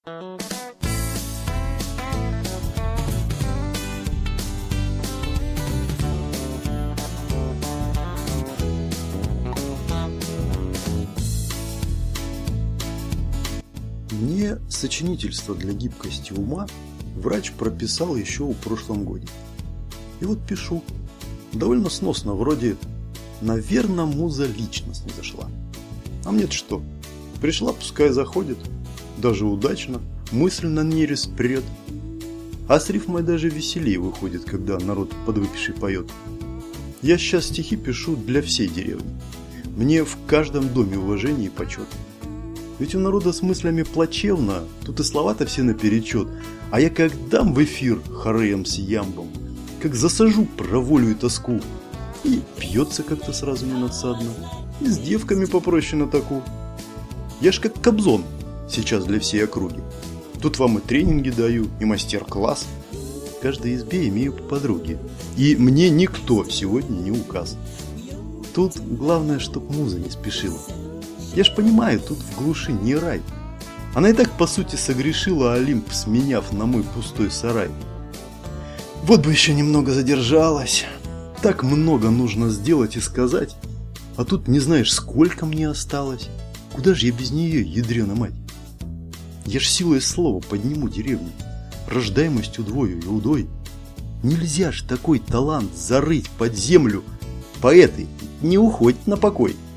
Мне сочинительство для гибкости ума врач прописал еще в прошлом году. И вот пишу. Довольно сносно, вроде «наверно, муза личность не зашла». А мне-то что? Пришла, пускай заходит. Даже удачно, мысль на нерест прет. А с рифмой даже веселее выходит, когда народ подвыпивший поет. Я сейчас стихи пишу для всей деревни. Мне в каждом доме уважение и почет. Ведь у народа с мыслями плачевно, тут и слова-то все наперечет. А я как дам в эфир хореем с ямбом, как засажу про волю и тоску, и пьется как-то сразу ненадсадно, и с девками попроще на таку. Я ж как Кобзон сейчас для всей округи. Тут вам и тренинги даю, и мастер-класс. В каждой избе имею по подруге. И мне никто сегодня не указ. Тут главное, чтоб муза не спешила. Я ж понимаю, тут в глуши не рай. Она и так, по сути, согрешила Олимп, сменяв на мой пустой сарай. Вот бы еще немного задержалась. Так много нужно сделать и сказать. А тут не знаешь, сколько мне осталось. Куда же я без нее, ядрена мать? Я ж силой слова подниму деревню. Рождаемость удвою и удой. Нельзя ж такой талант зарыть под землю. Поэты, не уходь на покой.